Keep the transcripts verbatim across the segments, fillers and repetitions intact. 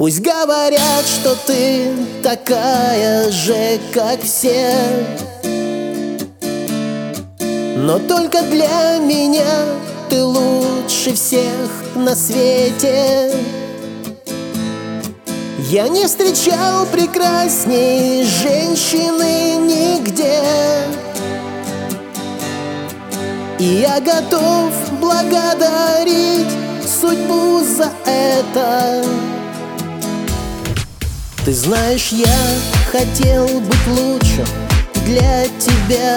Пусть говорят, что ты такая же, как все, но только для меня ты лучше всех на свете. Я не встречал прекрасней женщины нигде, и я готов благодарить судьбу за это. Ты знаешь, я хотел быть лучшим для тебя,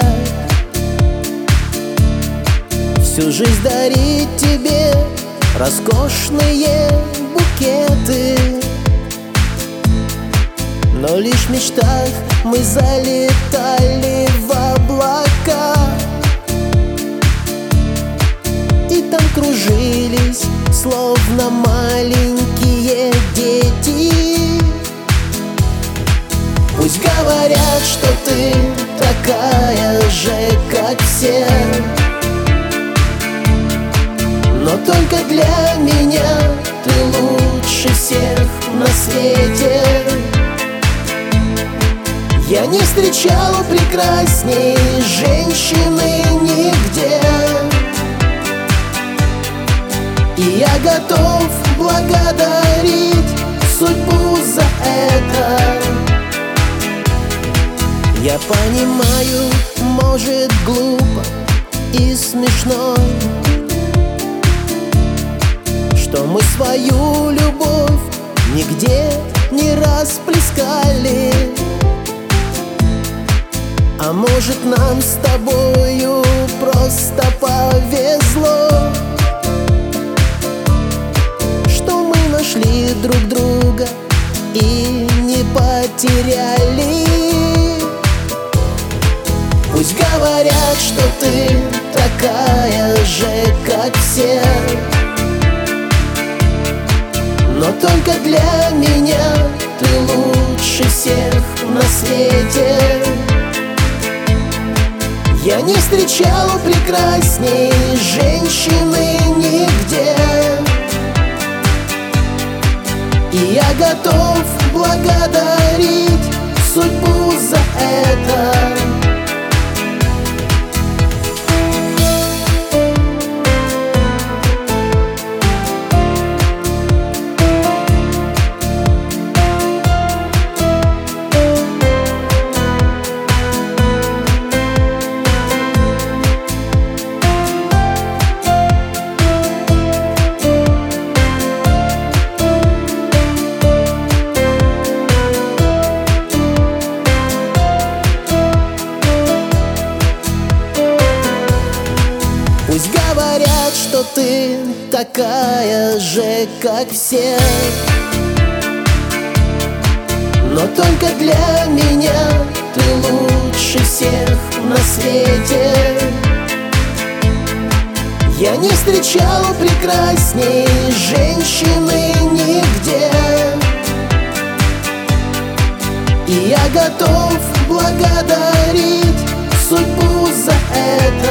всю жизнь дарить тебе роскошные букеты. Но лишь в мечтах мы залетали в облака, и там кружились, словно маленькие дети. Пусть говорят, что ты такая же, как все, но только для меня ты лучше всех на свете. Я не встречал прекрасней женщины нигде, и я готов благодарить судьбу за это. Я понимаю, может, глупо и смешно, что мы свою любовь нигде не расплескали. А может, нам с тобою просто повезло, что мы нашли друг друга и не потеряли. Пусть говорят, что ты такая же, как все, но только для меня ты лучше всех на свете. Я не встречал прекрасней женщины нигде, и я готов благодарить судьбу за это. Пусть говорят, что ты такая же, как все, но только для меня ты лучше всех на свете. Я не встречал прекрасней женщины нигде, и я готов благодарить судьбу за это.